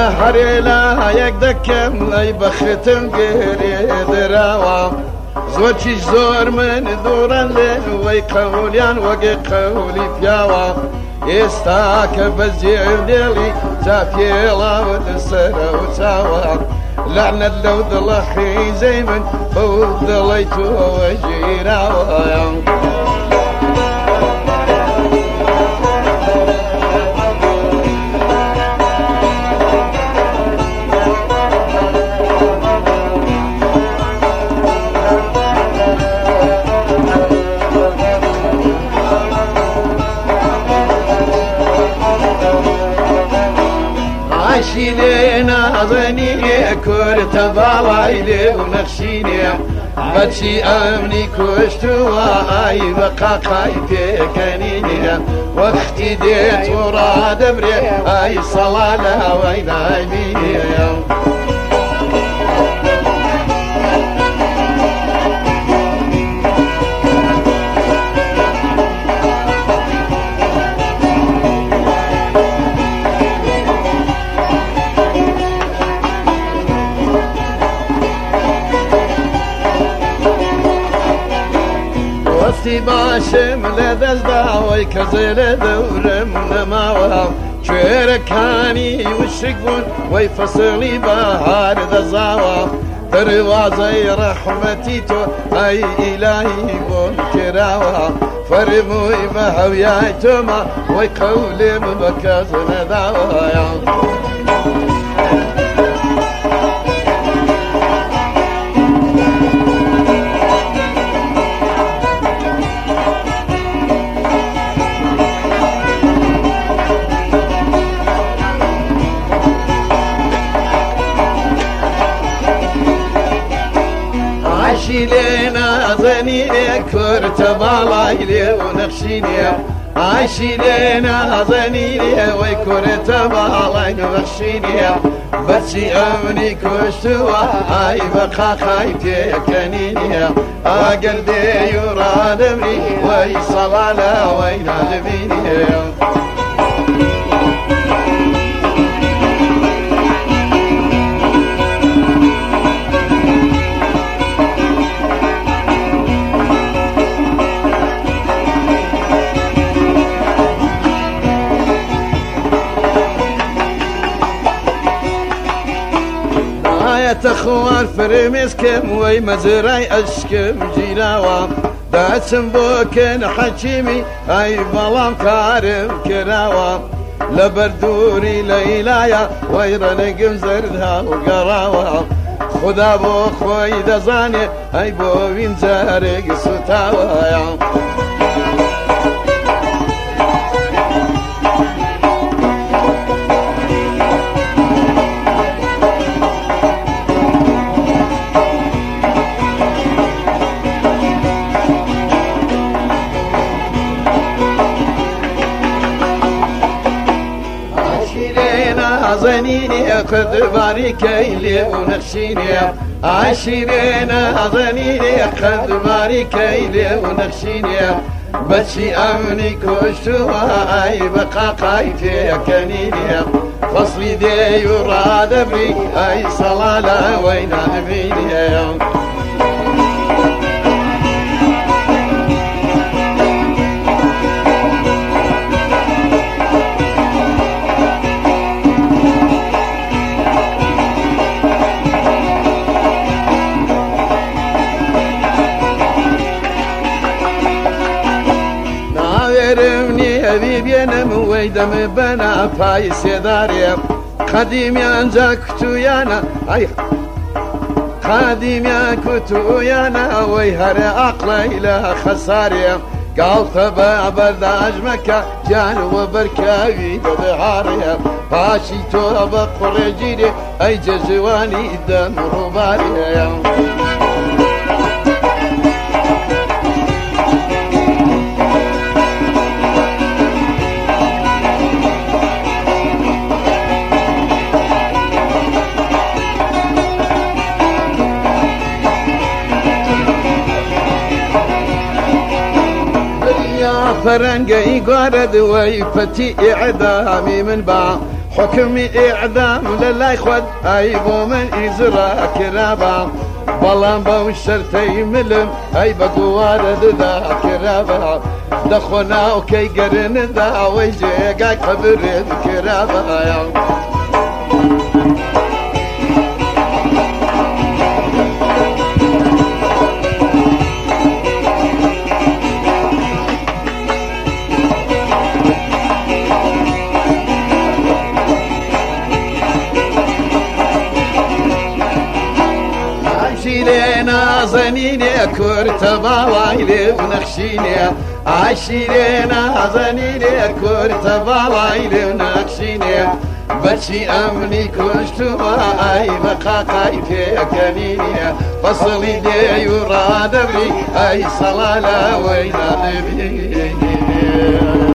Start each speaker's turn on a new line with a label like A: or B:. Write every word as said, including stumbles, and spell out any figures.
A: هەرێلا یەک دەکەم لەی بەختم گێرێ دراوە زۆرچیش زۆر من دوورە لێ وەی قەولیان وەگێ قەولی پیاوە ئێستا کە بەجێر لێڵی جا پێڵاوت سەرە و چاوە لعنەت لەو دڵە خیزەی من بەو دڵەی تۆوە ژیراوە عاشی لێ نازەنیێ کورتە باڵای لێ و نەخشینێ بەچی ئەمنی کوشتووە ئای بە قاقای پێکەنینێ وەختی دێت و ڕادەبرێ ئای سەڵا لە هەوای نایبینێ دەستی باشم لە دەستداوەی کەسێ لە دەورم نەماوە کوێرەکانی وشک بوون وەی فەسڵی بەهار دەزاوە دەروازەی ڕەحمەتی تۆ ئای ئیلاهی بۆم کراوە فەرمووی بە هەویای تۆمە وەی قەولێم بە کەس نەداوەیە عاشی لێ نازەنیێ کورتە باڵای لێ و نەخشینێ عاشی لێ نازەنیێ وەی کورتە باڵای نەخشینێ بەچی ئەمنی کوشتووە ئای بە قاقای پێکەنینێ ئەگەر دێی و ڕادەبری وەی سەڵا لە وەی نادبینێ خوار فرمێسکەم وەی مەجرای ئەشکم گیراوە داچم بۆ کەن حەکیمی ئای بەڵام کارم کراوە لە بەردووری لەیلایە وەی ڕەنگم زەردها و گەڕاوە خدا بۆ خۆی دەزانێ ئەی بۆ وین جارێک سوتاوەیە نازەنینێ قەدباری کەی لێ و نەخشینێ عاشی لێ نازەنینێ قەدباری کەی لێ و نەخشینێ بەچی ئەمنی کوشتووە ئای بە قاقای پێکەنینێ فەسڵی دێی و ڕادەبری ئای سەڵا لە وەی نادبینێ ئەوی بێنم وەی دەمە بەنا پای سێدارێ قەدیمیان جا کوتویانە ئەی قەدیمیان کوتویانە ئەوەی هەرێ عەقڵەی لە خەسارێ گاڵتە بە بەرداژمەکە گیان وە بەرکاوی دەدەهاڕێ پاشی تۆ بە قوڕێگیرێ ئەی جەژوانی دەم ڕووبارێ فەرەنگەی گوارە دوای پەتی ئیعدامی من با حكمي إعدام للاي خود أي بو من إزرا كرابا بلان بو شرتي ملم أي بقوار ذا كرابا دخونا وكي قرن ذا ويجي قاي قبر كرابا عشيرينا زنيني كرت بالايلي ونخشيني عشيرينا زنيني كرت بالايلي ونخشيني بشي أمني كشتما أي مقاقاي كيكنيني فصلي دي يراد بي أي صلالة وين نبي